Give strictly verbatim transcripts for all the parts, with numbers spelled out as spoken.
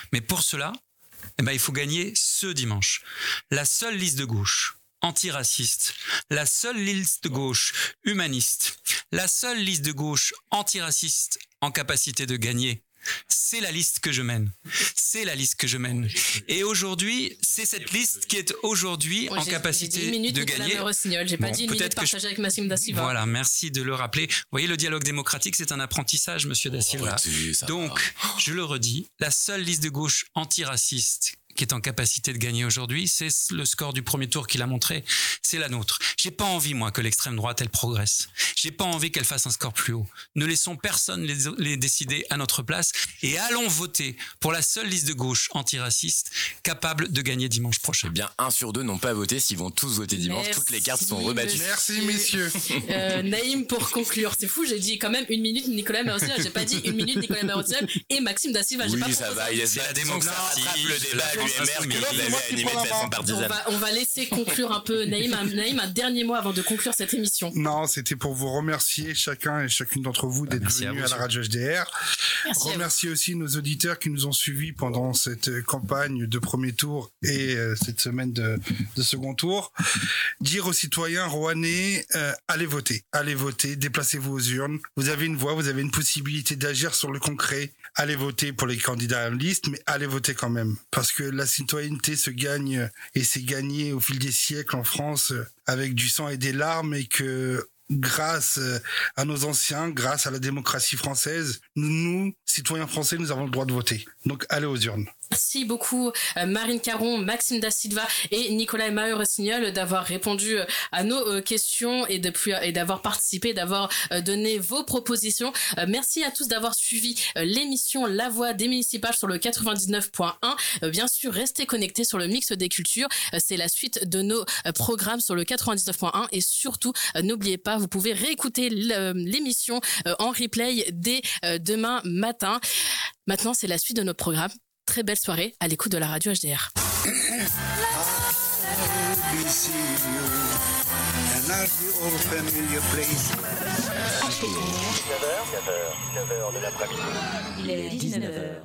Mais pour cela, eh ben, il faut gagner ce dimanche. La seule liste de gauche antiraciste, la seule liste de gauche humaniste, la seule liste de gauche antiraciste en capacité de gagner, c'est la liste que je mène. C'est la liste que je mène. Et aujourd'hui, c'est cette liste qui est aujourd'hui Moi, en j'ai, capacité j'ai minutes, de Nicolas gagner. Mayor-Rossignol. J'ai Bon, pas dit une minute partagée je... avec Maxime Da Silva. Voilà, merci de le rappeler. Vous voyez, le dialogue démocratique, c'est un apprentissage, monsieur Da Silva. Oh, Donc, je le redis, la seule liste de gauche antiraciste qui est en capacité de gagner aujourd'hui, c'est le score du premier tour qu'il a montré, c'est la nôtre. J'ai pas envie, moi, que l'extrême droite, elle progresse. J'ai pas envie qu'elle fasse un score plus haut. Ne laissons personne les, les décider à notre place et allons voter pour la seule liste de gauche antiraciste capable de gagner dimanche prochain. Eh bien, un sur deux n'ont pas voté, s'ils vont tous voter dimanche, Merci, toutes les cartes sont rebattues. Merci, messieurs. Euh, Naïm, pour conclure, c'est fou, j'ai dit quand même une minute Nicolas Mayor-Rossignol, j'ai pas dit une minute Nicolas Mayor-Rossignol et Maxime Da Silva. J'ai Oui, pas ça va, il y a la démocratie, le débat à l'U M R que vous avez animé de façon on partisane. va, on va laisser conclure un peu Naïm. Un, Naïm, un dernier mot avant de conclure cette émission. Non, c'était pour vous remercier chacun et chacune d'entre vous d'être Merci venus à, à, vous, la radio H D R. Merci Remercier aussi nos auditeurs qui nous ont suivis pendant cette campagne de premier tour et euh, cette semaine de, de second tour. Dire aux citoyens rouennais, euh, allez voter, allez voter, déplacez-vous aux urnes. Vous avez une voix, vous avez une possibilité d'agir sur le concret. Allez voter pour les candidats à la liste, mais allez voter quand même. Parce que la citoyenneté se gagne et s'est gagnée au fil des siècles en France avec du sang et des larmes, et que grâce à nos anciens, grâce à la démocratie française, nous, citoyens français, nous avons le droit de voter. Donc allez aux urnes. Merci beaucoup euh, Marine Caron, Maxime Da Silva et Nicolas Mayor-Rossignol d'avoir répondu euh, à nos euh, questions et, depuis, euh, et d'avoir participé, d'avoir euh, donné vos propositions. Euh, merci à tous d'avoir suivi euh, l'émission La Voix des municipales sur le quatre-vingt-dix-neuf point un. Euh, bien sûr, restez connectés sur le Mix des Cultures. Euh, c'est la suite de nos euh, programmes sur le quatre-vingt-dix-neuf point un. Et surtout, euh, n'oubliez pas, vous pouvez réécouter l'émission euh, en replay dès euh, demain matin. Maintenant, c'est la suite de notre programme. Très belle soirée à l'écoute de la radio H D R. Il est dix-neuf heures.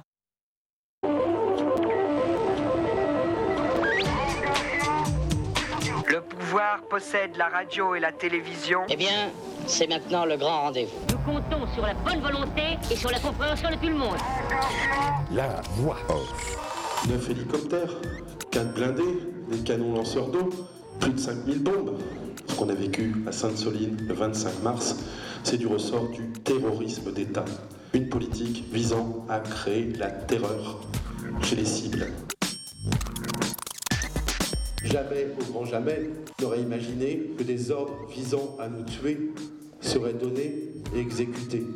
Le pouvoir possède la radio et la télévision. Eh bien, c'est maintenant le grand rendez-vous. Nous comptons sur la bonne volonté et sur la compréhension de tout le monde. La voix off. neuf hélicoptères, quatre blindés, des canons lanceurs d'eau, plus de cinq mille bombes. Ce qu'on a vécu à Sainte-Soline le vingt-cinq mars, c'est du ressort du terrorisme d'État. Une politique visant à créer la terreur chez les cibles. Jamais, au grand jamais, n'aurait imaginé que des ordres visant à nous tuer seraient donnés et exécutés.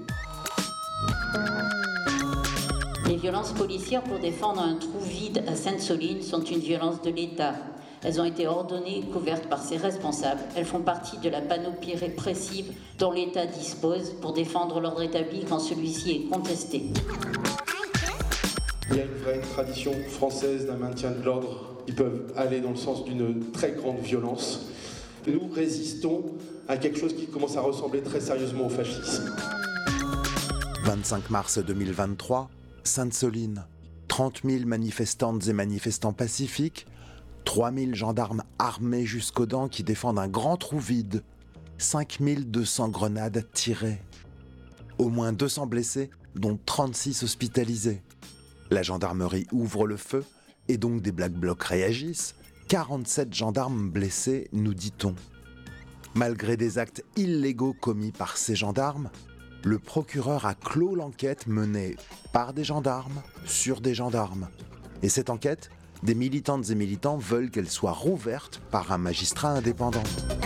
Les violences policières pour défendre un trou vide à Sainte-Soline sont une violence de l'État. Elles ont été ordonnées et couvertes par ses responsables. Elles font partie de la panoplie répressive dont l'État dispose pour défendre l'ordre établi quand celui-ci est contesté. Il y a une vraie tradition française d'un maintien de l'ordre qui peuvent aller dans le sens d'une très grande violence. Nous résistons à quelque chose qui commence à ressembler très sérieusement au fascisme. vingt-cinq mars deux mille vingt-trois, Sainte-Soline. trente mille manifestantes et manifestants pacifiques, trois mille gendarmes armés jusqu'aux dents qui défendent un grand trou vide, cinq mille deux cents grenades tirées. Au moins deux cents blessés, dont trente-six hospitalisés. La gendarmerie ouvre le feu et donc des Black Blocs réagissent. quarante-sept gendarmes blessés, nous dit-on. Malgré des actes illégaux commis par ces gendarmes, le procureur a clos l'enquête menée par des gendarmes sur des gendarmes. Et cette enquête, des militantes et militants veulent qu'elle soit rouverte par un magistrat indépendant.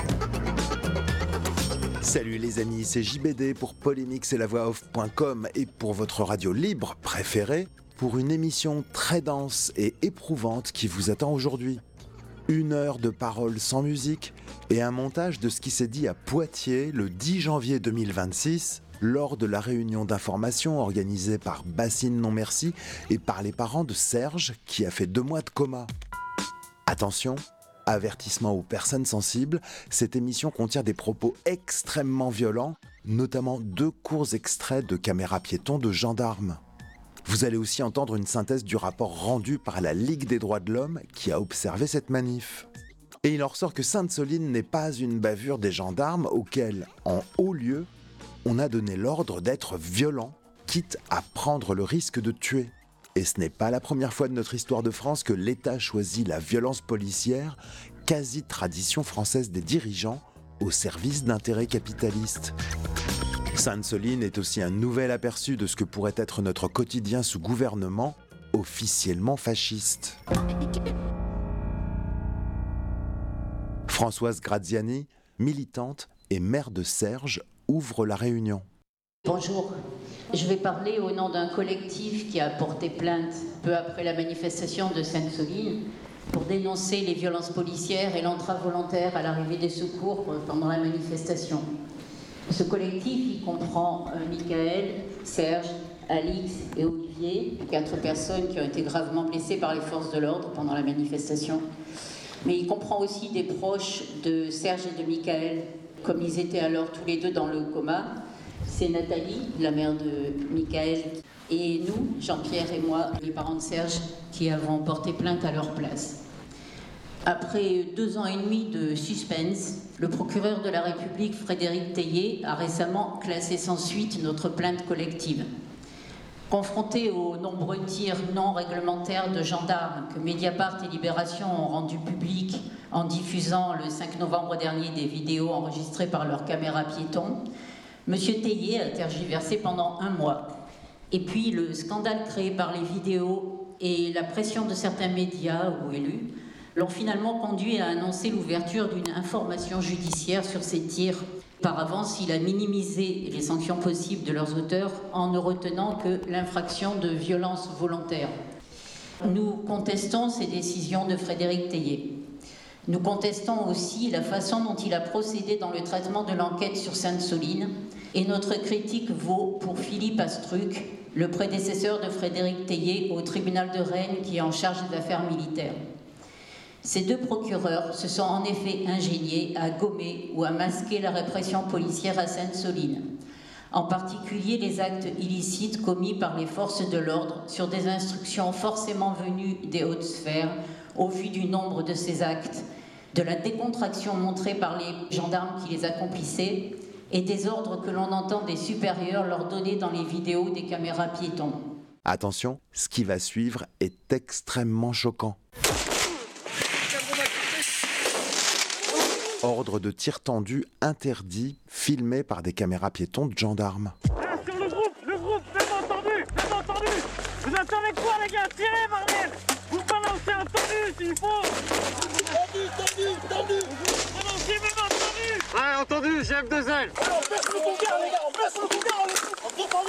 Salut les amis, c'est J B D pour Polémix et la voix off point com et pour votre radio libre préférée, pour une émission très dense et éprouvante qui vous attend aujourd'hui. Une heure de paroles sans musique et un montage de ce qui s'est dit à Poitiers le dix janvier deux mille vingt-six lors de la réunion d'information organisée par Bassine Non Merci et par les parents de Serge qui a fait deux mois de coma. Attention, avertissement aux personnes sensibles, cette émission contient des propos extrêmement violents, notamment deux courts extraits de caméras piétons de gendarmes. Vous allez aussi entendre une synthèse du rapport rendu par la Ligue des droits de l'homme qui a observé cette manif. Et il en ressort que Sainte-Soline n'est pas une bavure des gendarmes auxquels, en haut lieu, on a donné l'ordre d'être violent, quitte à prendre le risque de tuer. Et ce n'est pas la première fois de notre histoire de France que l'État choisit la violence policière, quasi-tradition française des dirigeants, au service d'intérêts capitalistes. Sainte-Soline est aussi un nouvel aperçu de ce que pourrait être notre quotidien sous gouvernement officiellement fasciste. Françoise Graziani, militante et maire de Serge, ouvre la réunion. Bonjour, je vais parler au nom d'un collectif qui a porté plainte peu après la manifestation de Sainte-Soline pour dénoncer les violences policières et l'entrave volontaire à l'arrivée des secours pendant la manifestation. Ce collectif, il comprend euh, Michael, Serge, Alix et Olivier, quatre personnes qui ont été gravement blessées par les forces de l'ordre pendant la manifestation. Mais il comprend aussi des proches de Serge et de Michael, comme ils étaient alors tous les deux dans le coma. C'est Nathalie, la mère de Michael, et nous, Jean-Pierre et moi, les parents de Serge, qui avons porté plainte à leur place. Après deux ans et demi de suspense, le procureur de la République, Frédéric Teillier, a récemment classé sans suite notre plainte collective. Confrontés aux nombreux tirs non réglementaires de gendarmes que Mediapart et Libération ont rendus publics en diffusant le cinq novembre dernier des vidéos enregistrées par leurs caméras piétons, M. Teillier a tergiversé pendant un mois. Et puis le scandale créé par les vidéos et la pression de certains médias ou élus l'ont finalement conduit à annoncer l'ouverture d'une information judiciaire sur ces tirs. Par avance, il a minimisé les sanctions possibles de leurs auteurs en ne retenant que l'infraction de violence volontaire. Nous contestons ces décisions de Frédéric Teillier. Nous contestons aussi la façon dont il a procédé dans le traitement de l'enquête sur Sainte-Soline, et notre critique vaut pour Philippe Astruc, le prédécesseur de Frédéric Teillier au tribunal de Rennes qui est en charge des affaires militaires. Ces deux procureurs se sont en effet ingéniés à gommer ou à masquer la répression policière à Sainte-Soline, en particulier les actes illicites commis par les forces de l'ordre sur des instructions forcément venues des hautes sphères au vu du nombre de ces actes, de la décontraction montrée par les gendarmes qui les accomplissaient et des ordres que l'on entend des supérieurs leur donner dans les vidéos des caméras piétons. Attention, ce qui va suivre est extrêmement choquant. Ordre de tir tendu interdit, filmé par des caméras piétons de gendarmes. Là, sur le groupe, le groupe, même entendu, même entendu. Vous attendez quoi, les gars? Tirez, bordel! Vous balancez un tendu s'il faut. Tendu, tendu, tendu. Vous balancez même entendu. Ouais, entendu, j'ai F deux L. On baisse le bouquin, les gars, on baisse le bouquin, on est tendu,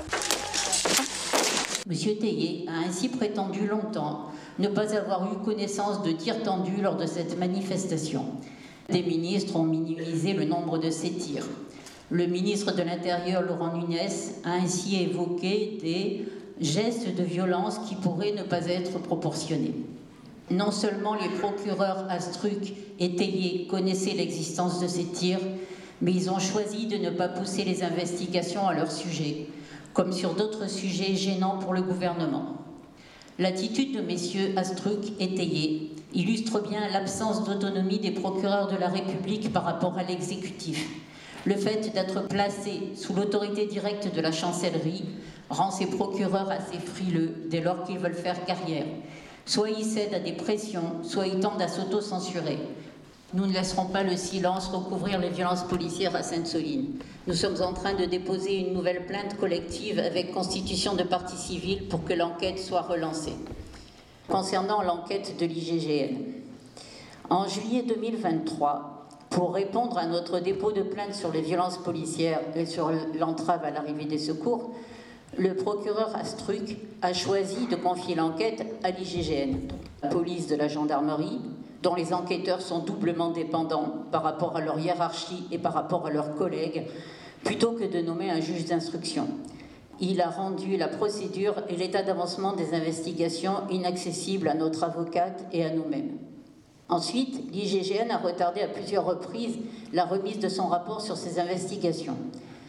les gars. Monsieur Teillier a ainsi prétendu longtemps ne pas avoir eu connaissance de tirs tendus lors de cette manifestation. Des ministres ont minimisé le nombre de ces tirs. Le ministre de l'Intérieur, Laurent Nunez, a ainsi évoqué des gestes de violence qui pourraient ne pas être proportionnés. Non seulement les procureurs Astruc et Teillier connaissaient l'existence de ces tirs, mais ils ont choisi de ne pas pousser les investigations à leur sujet, comme sur d'autres sujets gênants pour le gouvernement. L'attitude de messieurs Astruc et Teillier illustre bien l'absence d'autonomie des procureurs de la République par rapport à l'exécutif. Le fait d'être placés sous l'autorité directe de la chancellerie rend ces procureurs assez frileux dès lors qu'ils veulent faire carrière. Soit ils cèdent à des pressions, soit ils tendent à s'auto-censurer. Nous ne laisserons pas le silence recouvrir les violences policières à Sainte-Soline. Nous sommes en train de déposer une nouvelle plainte collective avec constitution de partie civile pour que l'enquête soit relancée. Concernant l'enquête de l'I G G N, en juillet deux mille vingt-trois, pour répondre à notre dépôt de plainte sur les violences policières et sur l'entrave à l'arrivée des secours, le procureur Astruc a choisi de confier l'enquête à l'I G G N, la police de la gendarmerie, dont les enquêteurs sont doublement dépendants par rapport à leur hiérarchie et par rapport à leurs collègues, plutôt que de nommer un juge d'instruction. Il a rendu la procédure et l'état d'avancement des investigations inaccessibles à notre avocate et à nous-mêmes. Ensuite, l'I G G N a retardé à plusieurs reprises la remise de son rapport sur ces investigations.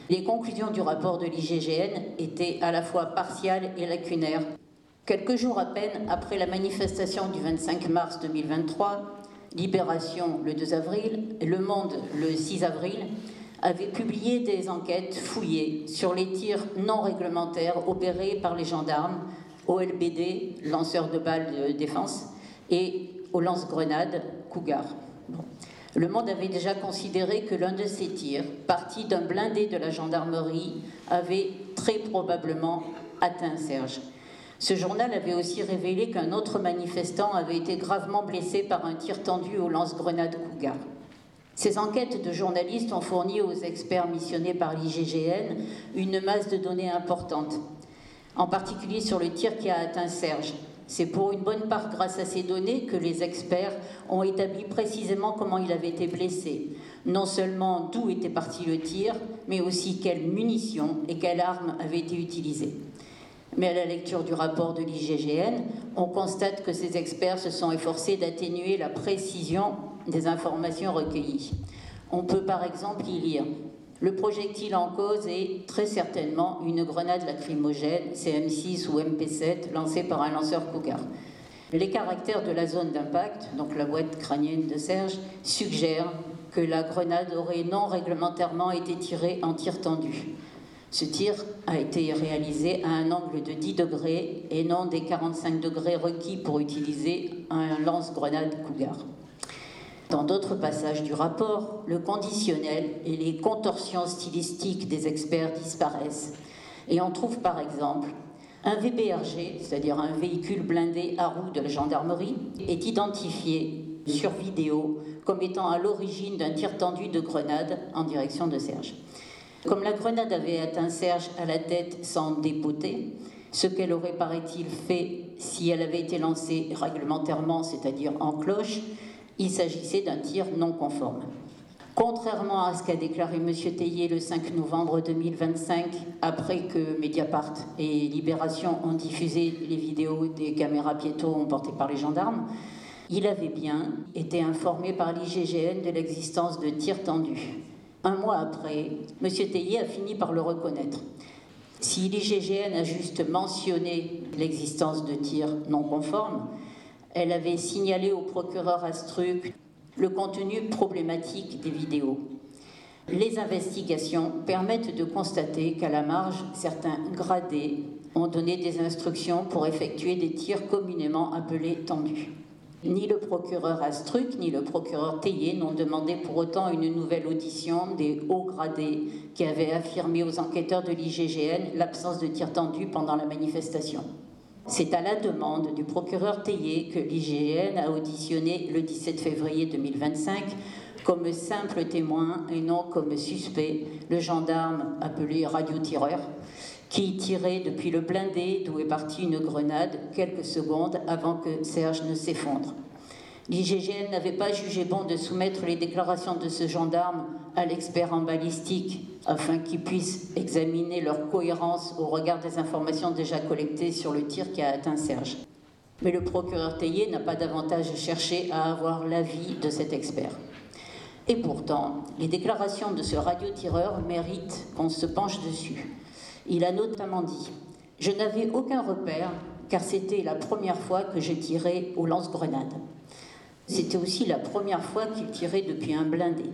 Les conclusions du rapport de l'I G G N étaient à la fois partiales et lacunaires. Quelques jours à peine après la manifestation du vingt-cinq mars deux mille vingt-trois, Libération le deux avril et Le Monde le six avril avaient publié des enquêtes fouillées sur les tirs non réglementaires opérés par les gendarmes au L B D, lanceur de balles de défense, et au lance-grenades Cougar. Bon. Le Monde avait déjà considéré que l'un de ces tirs, parti d'un blindé de la gendarmerie, avait très probablement atteint Serge. Ce journal avait aussi révélé qu'un autre manifestant avait été gravement blessé par un tir tendu au lance-grenades Cougar. Ces enquêtes de journalistes ont fourni aux experts missionnés par l'I G G N une masse de données importante, en particulier sur le tir qui a atteint Serge. C'est pour une bonne part grâce à ces données que les experts ont établi précisément comment il avait été blessé. Non seulement d'où était parti le tir, mais aussi quelles munitions et quelles armes avaient été utilisées. Mais à la lecture du rapport de l'I G G N, on constate que ces experts se sont efforcés d'atténuer la précision des informations recueillies. On peut par exemple y lire: le projectile en cause est très certainement une grenade lacrymogène C M six ou M P sept lancée par un lanceur Cougar. Les caractères de la zone d'impact, donc la boîte crânienne de Serge, suggèrent que la grenade aurait non réglementairement été tirée en tir tendu. Ce tir a été réalisé à un angle de dix degrés et non des quarante-cinq degrés requis pour utiliser un lance-grenade Cougar. Dans d'autres passages du rapport, le conditionnel et les contorsions stylistiques des experts disparaissent. Et on trouve par exemple un V B R G, c'est-à-dire un véhicule blindé à roues de la gendarmerie, est identifié sur vidéo comme étant à l'origine d'un tir tendu de grenade en direction de Serge. Comme la grenade avait atteint Serge à la tête sans dépoter, ce qu'elle aurait, paraît-il, fait si elle avait été lancée réglementairement, c'est-à-dire en cloche, il s'agissait d'un tir non conforme. Contrairement à ce qu'a déclaré M. Théier le cinq novembre deux mille vingt-cinq, après que Mediapart et Libération ont diffusé les vidéos des caméras piétons portées par les gendarmes, il avait bien été informé par l'I G G N de l'existence de tirs tendus. Un mois après, M. Théier a fini par le reconnaître. Si l'I G G N a juste mentionné l'existence de tirs non conformes, elle avait signalé au procureur Astruc le contenu problématique des vidéos. Les investigations permettent de constater qu'à la marge, certains gradés ont donné des instructions pour effectuer des tirs communément appelés tendus. Ni le procureur Astruc, ni le procureur Théier n'ont demandé pour autant une nouvelle audition des hauts gradés qui avaient affirmé aux enquêteurs de l'I G G N l'absence de tirs tendus pendant la manifestation. C'est à la demande du procureur Théier que l'I G G N a auditionné le dix-sept février deux mille vingt-cinq comme simple témoin et non comme suspect le gendarme appelé radiotireur qui tirait depuis le blindé d'où est partie une grenade quelques secondes avant que Serge ne s'effondre. L'I G G N n'avait pas jugé bon de soumettre les déclarations de ce gendarme à l'expert en balistique afin qu'il puisse examiner leur cohérence au regard des informations déjà collectées sur le tir qui a atteint Serge. Mais le procureur Théier n'a pas davantage cherché à avoir l'avis de cet expert. Et pourtant, les déclarations de ce radiotireur méritent qu'on se penche dessus. Il a notamment dit « Je n'avais aucun repère car c'était la première fois que je tirais au lance-grenade. C'était aussi la première fois qu'il tirait depuis un blindé.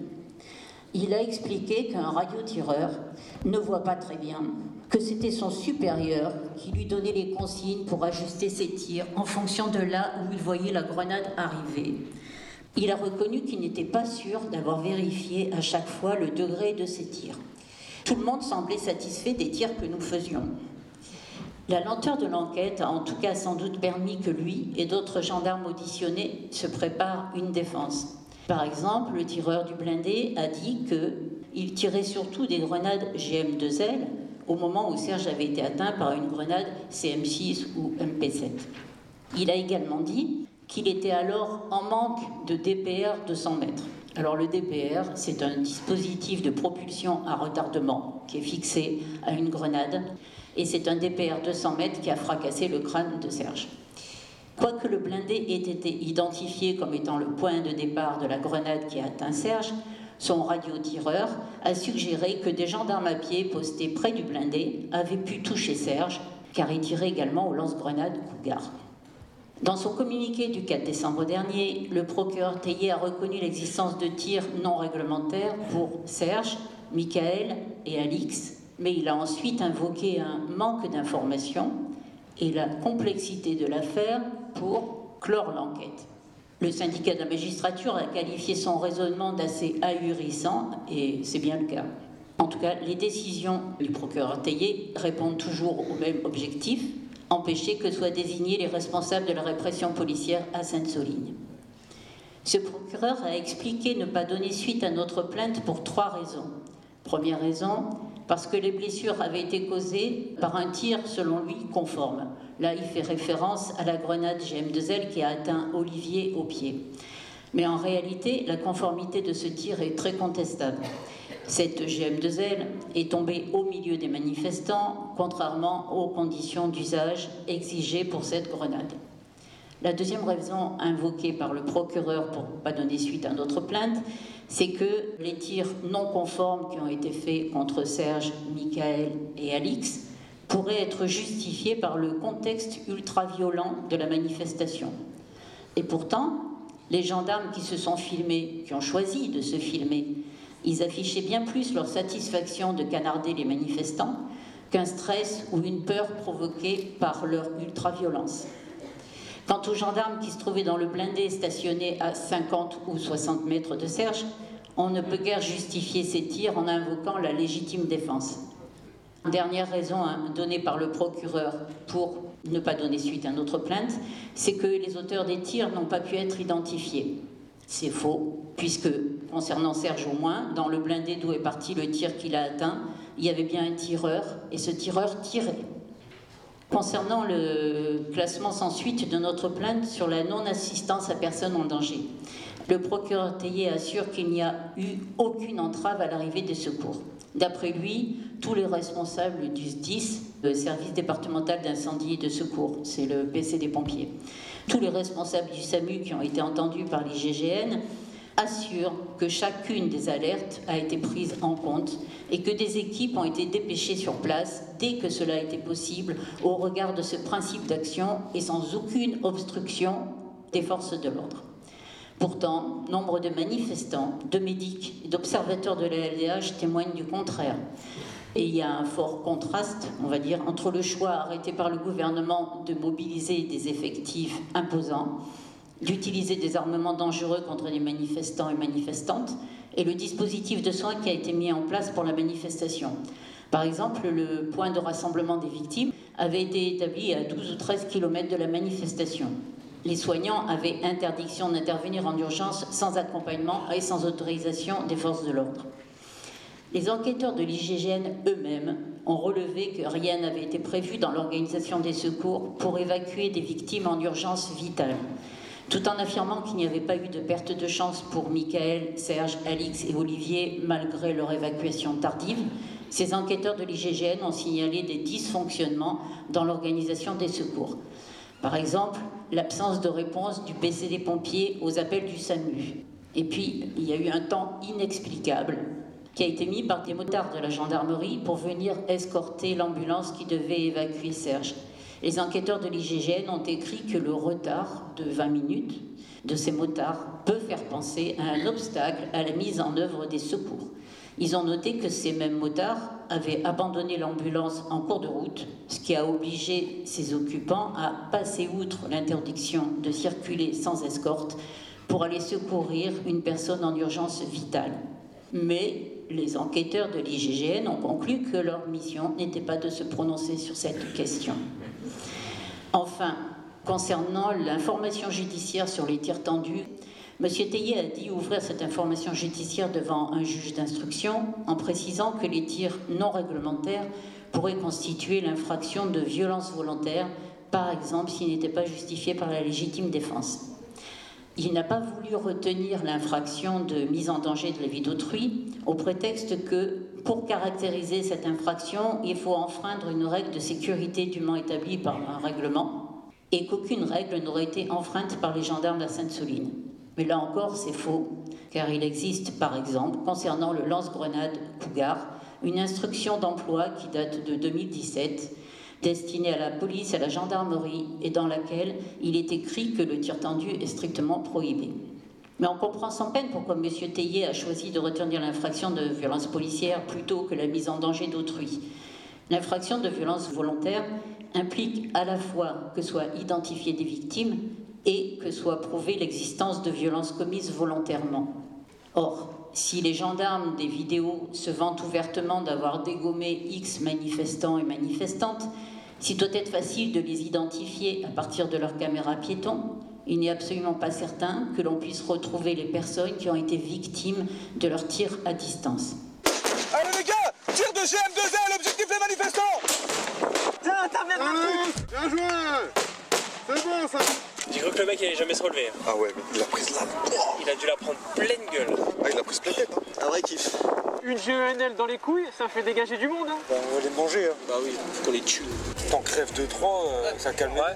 Il a expliqué qu'un radiotireur ne voit pas très bien, que c'était son supérieur qui lui donnait les consignes pour ajuster ses tirs en fonction de là où il voyait la grenade arriver. Il a reconnu qu'il n'était pas sûr d'avoir vérifié à chaque fois le degré de ses tirs. Tout le monde semblait satisfait des tirs que nous faisions. La lenteur de l'enquête a en tout cas sans doute permis que lui et d'autres gendarmes auditionnés se préparent une défense. Par exemple, le tireur du blindé a dit qu'il tirait surtout des grenades G M deux L au moment où Serge avait été atteint par une grenade C M six ou M P sept. Il a également dit qu'il était alors en manque de D P R de cent mètres. Alors le D P R, c'est un dispositif de propulsion à retardement qui est fixé à une grenade et c'est un D P R de cent mètres qui a fracassé le crâne de Serge. Quoique le blindé ait été identifié comme étant le point de départ de la grenade qui a atteint Serge, son radiotireur a suggéré que des gendarmes à pied postés près du blindé avaient pu toucher Serge, car il tirait également au lance-grenades Cougar. Dans son communiqué du quatre décembre dernier, le procureur Tellier a reconnu l'existence de tirs non réglementaires pour Serge, Michael et Alix, mais il a ensuite invoqué un manque d'informations et la complexité de l'affaire pour clore l'enquête. Le syndicat de la magistrature a qualifié son raisonnement d'assez ahurissant, et c'est bien le cas. En tout cas, les décisions du procureur Tellier répondent toujours au même objectif, empêcher que soient désignés les responsables de la répression policière à Sainte-Soline. Ce procureur a expliqué ne pas donner suite à notre plainte pour trois raisons. Première raison, parce que les blessures avaient été causées par un tir, selon lui, conforme. Là, il fait référence à la grenade G M deux L qui a atteint Olivier au pied. Mais en réalité, la conformité de ce tir est très contestable. Cette G M deux L est tombée au milieu des manifestants, contrairement aux conditions d'usage exigées pour cette grenade. La deuxième raison invoquée par le procureur pour ne pas donner suite à notre plainte, c'est que les tirs non conformes qui ont été faits contre Serge, Michael et Alix pourraient être justifiés par le contexte ultra-violent de la manifestation. Et pourtant, les gendarmes qui se sont filmés, qui ont choisi de se filmer, ils affichaient bien plus leur satisfaction de canarder les manifestants qu'un stress ou une peur provoquée par leur ultra-violence. Quant aux gendarmes qui se trouvaient dans le blindé stationné à cinquante ou soixante mètres de Serge, on ne peut guère justifier ces tirs en invoquant la légitime défense. Dernière raison donnée par le procureur pour ne pas donner suite à notre plainte, c'est que les auteurs des tirs n'ont pas pu être identifiés. C'est faux, puisque, concernant Serge au moins, dans le blindé d'où est parti le tir qu'il a atteint, il y avait bien un tireur, et ce tireur tirait. Concernant le classement sans suite de notre plainte sur la non-assistance à personne en danger, le procureur Tellier assure qu'il n'y a eu aucune entrave à l'arrivée des secours. D'après lui, tous les responsables du S D I S, le service départemental d'incendie et de secours, c'est le P C des pompiers, tous les responsables du SAMU qui ont été entendus par l'I G G N assurent que chacune des alertes a été prise en compte et que des équipes ont été dépêchées sur place dès que cela a été possible au regard de ce principe d'action et sans aucune obstruction des forces de l'ordre. Pourtant, nombre de manifestants, de médics et d'observateurs de la L D H témoignent du contraire. Et il y a un fort contraste, on va dire, entre le choix arrêté par le gouvernement de mobiliser des effectifs imposants, d'utiliser des armements dangereux contre les manifestants et manifestantes, et le dispositif de soins qui a été mis en place pour la manifestation. Par exemple, le point de rassemblement des victimes avait été établi à douze ou treize kilomètres de la manifestation. Les soignants avaient interdiction d'intervenir en urgence sans accompagnement et sans autorisation des forces de l'ordre. Les enquêteurs de l'I G G N eux-mêmes ont relevé que rien n'avait été prévu dans l'organisation des secours pour évacuer des victimes en urgence vitale, tout en affirmant qu'il n'y avait pas eu de perte de chance pour Michael, Serge, Alix et Olivier malgré leur évacuation tardive. Ces enquêteurs de l'I G G N ont signalé des dysfonctionnements dans l'organisation des secours. Par exemple, l'absence de réponse du P C des pompiers aux appels du SAMU. Et puis, il y a eu un temps inexplicable qui a été mis par des motards de la gendarmerie pour venir escorter l'ambulance qui devait évacuer Serge. Les enquêteurs de l'I G G N ont écrit que le retard de vingt minutes de ces motards peut faire penser à un obstacle à la mise en œuvre des secours. Ils ont noté que ces mêmes motards avaient abandonné l'ambulance en cours de route, ce qui a obligé ses occupants à passer outre l'interdiction de circuler sans escorte pour aller secourir une personne en urgence vitale. Mais les enquêteurs de l'I G G N ont conclu que leur mission n'était pas de se prononcer sur cette question. Enfin, concernant l'information judiciaire sur les tirs tendus, M. Tellier a dit ouvrir cette information judiciaire devant un juge d'instruction en précisant que les tirs non réglementaires pourraient constituer l'infraction de violence volontaire, par exemple s'ils n'étaient pas justifiés par la légitime défense. Il n'a pas voulu retenir l'infraction de mise en danger de la vie d'autrui au prétexte que, pour caractériser cette infraction, il faut enfreindre une règle de sécurité dûment établie par un règlement et qu'aucune règle n'aurait été enfreinte par les gendarmes de la Sainte-Soline. Mais là encore, c'est faux, car il existe, par exemple, concernant le lance-grenade Cougar, une instruction d'emploi qui date de deux mille dix-sept, destinée à la police et à la gendarmerie, et dans laquelle il est écrit que le tir tendu est strictement prohibé. Mais on comprend sans peine pourquoi M. Théier a choisi de retenir l'infraction de violence policière plutôt que la mise en danger d'autrui. L'infraction de violence volontaire implique à la fois que soient identifiées des victimes et que soit prouvée l'existence de violences commises volontairement. Or, si les gendarmes des vidéos se vantent ouvertement d'avoir dégommé X manifestants et manifestantes, s'il doit être facile de les identifier à partir de leur caméra piéton, il n'est absolument pas certain que l'on puisse retrouver les personnes qui ont été victimes de leurs tirs à distance. Allez les gars, tir de G M deux L, objectif les manifestants. Tiens, interviens Marcus. Bien joué. C'est bon ça. J'ai cru que le mec il allait jamais se relever. Ah ouais, mais il a pris là. Il a dû la prendre pleine gueule. Ah, il a pris plein tête, hein. Un vrai kiff. Une G E N L dans les couilles, ça fait dégager du monde, hein. Bah, on va les manger, hein. Bah oui, faut qu'on les tue. T'en crèves deux trois, euh, ça calme. Ouais.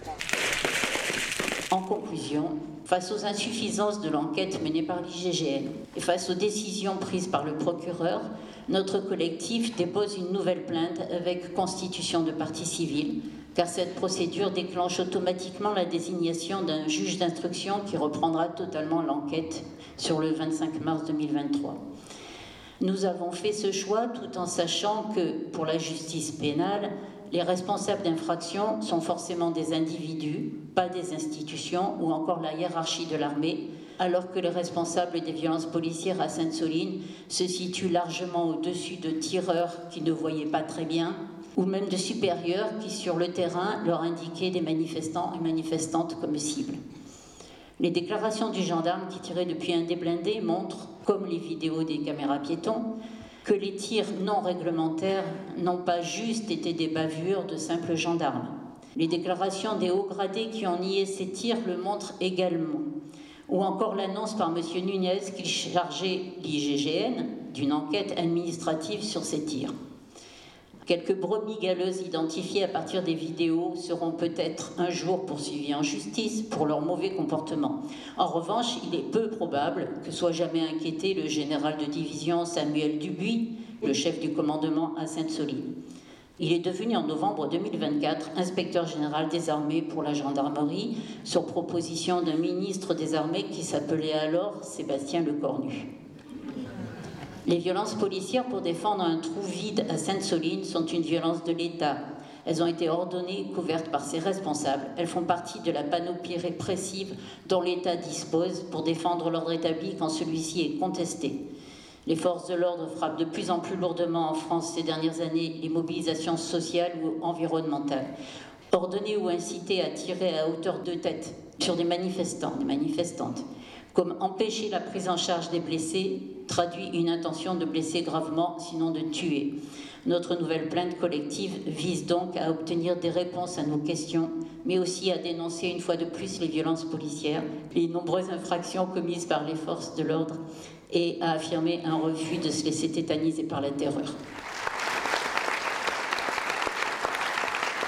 En conclusion, face aux insuffisances de l'enquête menée par l'I G G N et face aux décisions prises par le procureur, notre collectif dépose une nouvelle plainte avec constitution de partie civile, car cette procédure déclenche automatiquement la désignation d'un juge d'instruction qui reprendra totalement l'enquête sur le vingt-cinq mars deux mille vingt-trois. Nous avons fait ce choix tout en sachant que, pour la justice pénale, les responsables d'infraction sont forcément des individus, pas des institutions ou encore la hiérarchie de l'armée, alors que les responsables des violences policières à Sainte-Soline se situent largement au-dessus de tireurs qui ne voyaient pas très bien, ou même de supérieurs qui, sur le terrain, leur indiquaient des manifestants et manifestantes comme cible. Les déclarations du gendarme qui tirait depuis un des blindés montrent, comme les vidéos des caméras piétons, que les tirs non réglementaires n'ont pas juste été des bavures de simples gendarmes. Les déclarations des hauts gradés qui ont nié ces tirs le montrent également. Ou encore l'annonce par M. Nunez qu'il chargeait l'I G G N d'une enquête administrative sur ces tirs. Quelques brebis galeuses identifiées à partir des vidéos seront peut-être un jour poursuivies en justice pour leur mauvais comportement. En revanche, il est peu probable que soit jamais inquiété le général de division Samuel Dubuis, le chef du commandement à Sainte-Soline. Il est devenu en novembre deux mille vingt-quatre inspecteur général des armées pour la gendarmerie sur proposition d'un ministre des armées qui s'appelait alors Sébastien Lecornu. Les violences policières pour défendre un trou vide à Sainte-Soline sont une violence de l'État. Elles ont été ordonnées et couvertes par ses responsables. Elles font partie de la panoplie répressive dont l'État dispose pour défendre l'ordre établi quand celui-ci est contesté. Les forces de l'ordre frappent de plus en plus lourdement en France ces dernières années les mobilisations sociales ou environnementales. Ordonner ou inciter à tirer à hauteur de tête sur des manifestants, des manifestantes, comme empêcher la prise en charge des blessés, traduit une intention de blesser gravement, sinon de tuer. Notre nouvelle plainte collective vise donc à obtenir des réponses à nos questions, mais aussi à dénoncer une fois de plus les violences policières, les nombreuses infractions commises par les forces de l'ordre, et à affirmer un refus de se laisser tétaniser par la terreur. Question ?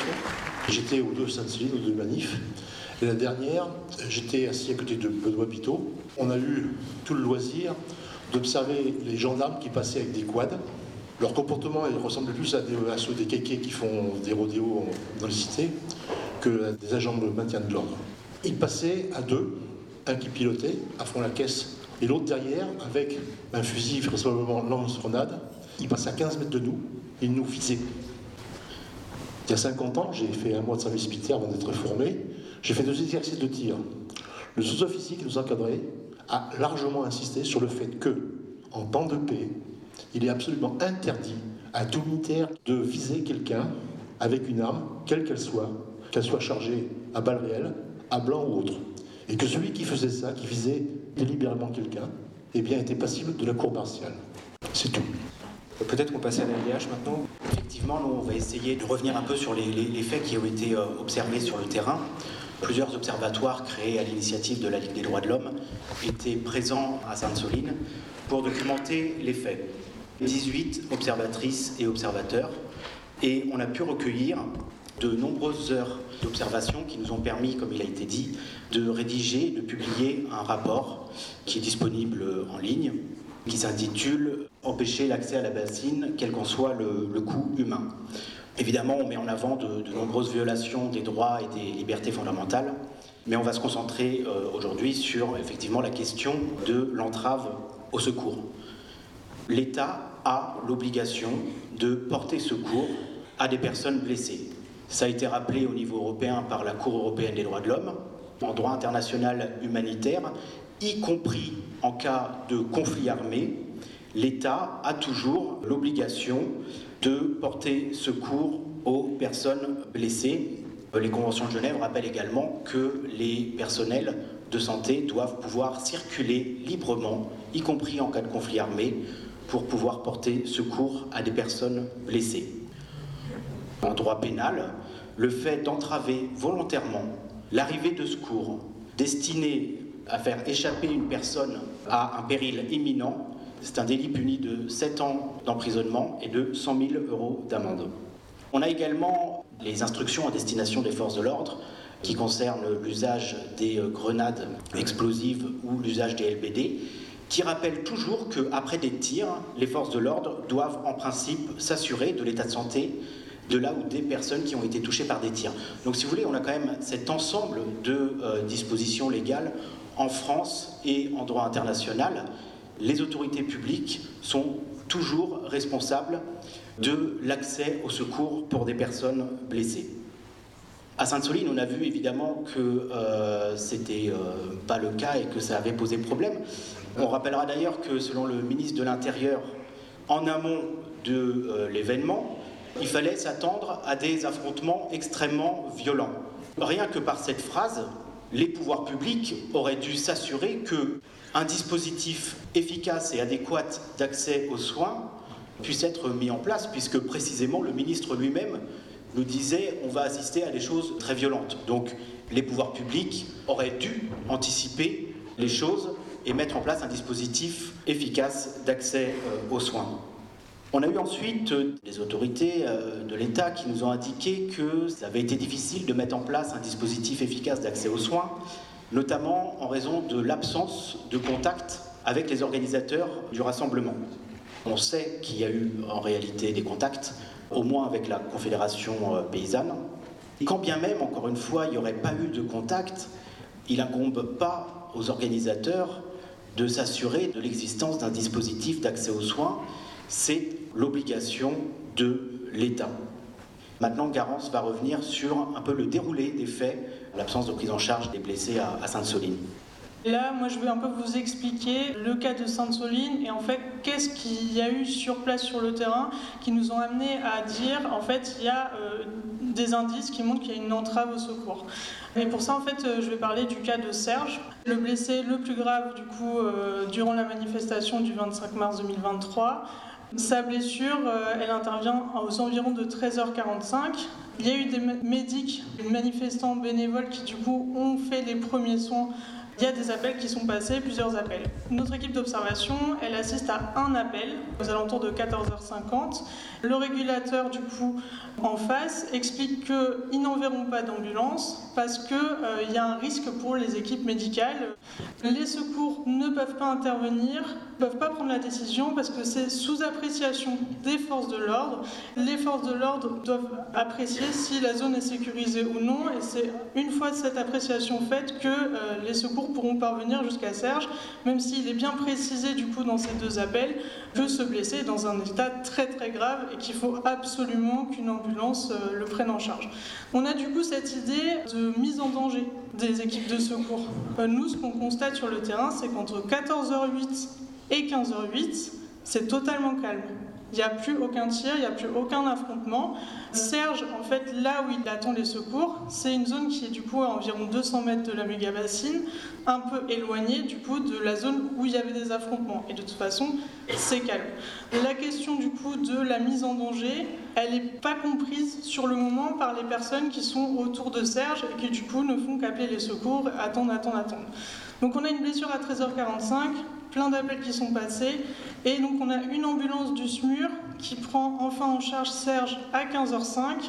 J'étais aux deux Sainte-Soline, aux deux manifs. Et la dernière, j'étais assis à côté de Benoît Biteau. On a eu tout le loisir d'observer les gendarmes qui passaient avec des quads. Leur comportement il ressemble plus à, des, à ceux des kékés qui font des rodéos dans les cités que à des agents de maintien de l'ordre. Ils passaient à deux, un qui pilotait à fond la caisse et l'autre derrière avec un fusil vraisemblablement lance-grenade. Ils passaient à quinze mètres de nous, ils nous visaient. Il y a cinquante ans, j'ai fait un mois de service militaire avant d'être formé. J'ai fait deux exercices de tir. Le sous-officier qui nous encadrait a largement insisté sur le fait que, en temps de paix, il est absolument interdit à tout militaire de viser quelqu'un avec une arme, quelle qu'elle soit, qu'elle soit chargée à balles réelles, à blanc ou autre. Et que celui qui faisait ça, qui visait délibérément quelqu'un, eh bien, était passible de la cour martiale. C'est tout. Peut-être qu'on passe à l'A D H maintenant. Effectivement, nous, on va essayer de revenir un peu sur les, les, les faits qui ont été euh, observés sur le terrain. Plusieurs observatoires créés à l'initiative de la Ligue des droits de l'homme étaient présents à Sainte-Soline pour documenter les faits. dix-huit observatrices et observateurs, et on a pu recueillir de nombreuses heures d'observation qui nous ont permis, comme il a été dit, de rédiger, de publier un rapport qui est disponible en ligne, qui s'intitule « Empêcher l'accès à la bassine, quel qu'en soit le, le coût humain ». Évidemment, on met en avant de, de nombreuses violations des droits et des libertés fondamentales, mais on va se concentrer euh, aujourd'hui sur effectivement la question de l'entrave au secours. L'État a l'obligation de porter secours à des personnes blessées. Ça a été rappelé au niveau européen par la Cour européenne des droits de l'homme, en droit international humanitaire, y compris en cas de conflit armé, l'État a toujours l'obligation de porter secours aux personnes blessées. Les conventions de Genève rappellent également que les personnels de santé doivent pouvoir circuler librement, y compris en cas de conflit armé, pour pouvoir porter secours à des personnes blessées. En droit pénal, le fait d'entraver volontairement l'arrivée de secours destiné à faire échapper une personne à un péril imminent, c'est un délit puni de sept ans d'emprisonnement et de cent mille euros d'amende. On a également les instructions à destination des forces de l'ordre qui concernent l'usage des grenades explosives ou l'usage des L B D, qui rappellent toujours qu'après des tirs, les forces de l'ordre doivent en principe s'assurer de l'état de santé de là ou des personnes qui ont été touchées par des tirs. Donc si vous voulez, on a quand même cet ensemble de euh, dispositions légales en France et en droit international. Les autorités publiques sont toujours responsables de l'accès au secours pour des personnes blessées. À Sainte-Soline, on a vu évidemment que euh, c'était euh, pas le cas et que ça avait posé problème. On rappellera d'ailleurs que selon le ministre de l'Intérieur, en amont de euh, l'événement, il fallait s'attendre à des affrontements extrêmement violents. Rien que par cette phrase, les pouvoirs publics auraient dû s'assurer qu'un dispositif efficace et adéquat d'accès aux soins puisse être mis en place, puisque précisément le ministre lui-même nous disait on va assister à des choses très violentes. Donc les pouvoirs publics auraient dû anticiper les choses et mettre en place un dispositif efficace d'accès euh, aux soins. On a eu ensuite des autorités de l'État qui nous ont indiqué que ça avait été difficile de mettre en place un dispositif efficace d'accès aux soins, notamment en raison de l'absence de contact avec les organisateurs du rassemblement. On sait qu'il y a eu en réalité des contacts, au moins avec la Confédération paysanne. Et quand bien même, encore une fois, il n'y aurait pas eu de contact, il n'incombe pas aux organisateurs de s'assurer de l'existence d'un dispositif d'accès aux soins. C'est l'obligation de l'État. Maintenant, Garance va revenir sur un peu le déroulé des faits, l'absence de prise en charge des blessés à, à Sainte-Soline. Là, moi, je vais un peu vous expliquer le cas de Sainte-Soline et en fait, qu'est-ce qu'il y a eu sur place sur le terrain qui nous ont amenés à dire, en fait, il y a euh, des indices qui montrent qu'il y a une entrave au secours. Et pour ça, en fait, je vais parler du cas de Serge, le blessé le plus grave, du coup, euh, durant la manifestation du vingt-cinq mars deux mille vingt-trois. Sa blessure, euh, elle intervient aux environs de treize heures quarante-cinq. Il y a eu des médics, des manifestants bénévoles qui, du coup, ont fait les premiers soins. Il y a des appels qui sont passés, plusieurs appels. Notre équipe d'observation, elle assiste à un appel aux alentours de quatorze heures cinquante. Le régulateur, du coup, en face, explique qu'ils n'enverront pas d'ambulance parce qu'il euh, y a un risque pour les équipes médicales. Les secours ne peuvent pas intervenir, ne peuvent pas prendre la décision parce que c'est sous appréciation des forces de l'ordre. Les forces de l'ordre doivent apprécier si la zone est sécurisée ou non et c'est une fois cette appréciation faite que euh, les secours pourront parvenir jusqu'à Serge, même s'il est bien précisé du coup dans ces deux appels que ce blessé est dans un état très très grave et qu'il faut absolument qu'une ambulance euh, le prenne en charge. On a du coup cette idée de mise en danger des équipes de secours. Euh, nous, ce qu'on constate sur le terrain, c'est qu'entre quatorze heures huit et quinze heures huit, c'est totalement calme. Il n'y a plus aucun tir, il n'y a plus aucun affrontement. Serge, en fait, là où il attend les secours, c'est une zone qui est du coup à environ deux cents mètres de la méga-bassine, un peu éloignée du coup de la zone où il y avait des affrontements. Et de toute façon, c'est calme. La question du coup de la mise en danger, elle n'est pas comprise sur le moment par les personnes qui sont autour de Serge et qui du coup ne font qu'appeler les secours, attendre, attendre, attendre. Donc on a une blessure à treize heures quarante-cinq, plein d'appels qui sont passés, et donc on a une ambulance du S M U R qui prend enfin en charge Serge à quinze heures cinq.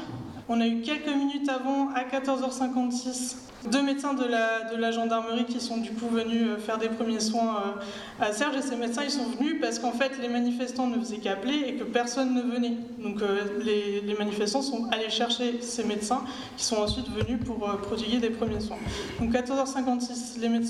On a eu quelques minutes avant, à quatorze heures cinquante-six, deux médecins de la, de la gendarmerie qui sont du coup venus faire des premiers soins à Serge. Et ces médecins, ils sont venus parce qu'en fait, les manifestants ne faisaient qu'appeler et que personne ne venait. Donc euh, les, les manifestants sont allés chercher ces médecins qui sont ensuite venus pour euh, prodiguer des premiers soins. Donc quatorze heures cinquante-six, les médecins